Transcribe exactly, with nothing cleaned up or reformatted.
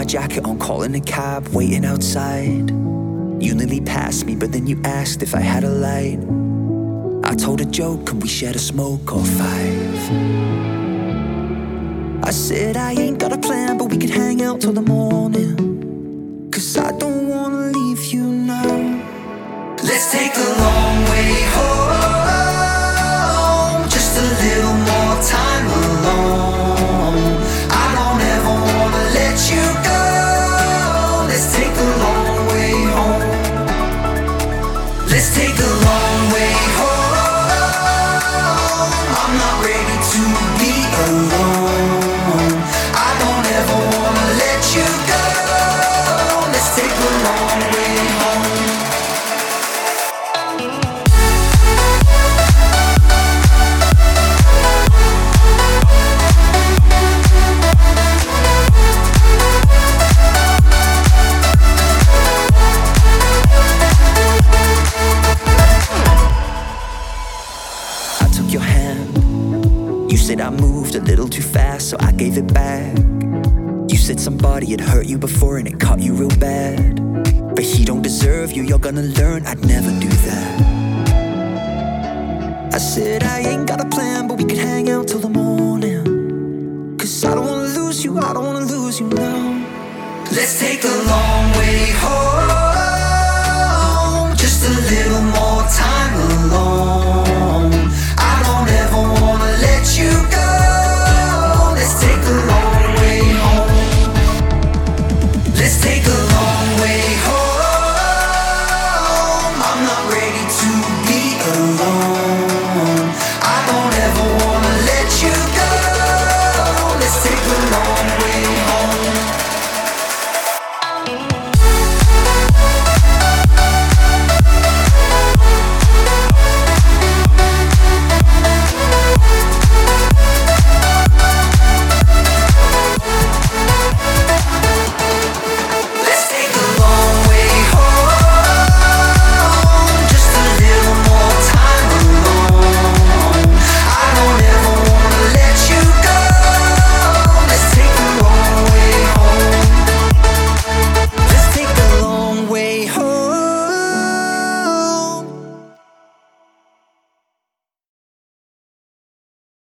jacket on, calling a cab, waiting outside. You nearly passed me, but then you asked if I had a light. I told a joke and we shared a smoke or five. I said I ain't got a plan, but we could hang out till the morning. Cause I don't wanna leave you now. Let's take the long way home, just a little more time alone. I don't ever wanna let you go. Let's take the long way home. Let's take the long way home. I'm not ready to be alone. I don't ever wanna let you go. Let's take the long way home. Your hand, you said I moved a little too fast, so I gave it back. You said somebody had hurt you before and it caught you real bad, but he don't deserve you, you're gonna learn I'd never do that. I said I ain't got a plan, but we could hang out till the morning. Cause I don't wanna lose you, I don't wanna lose you now. Let's take the long way home.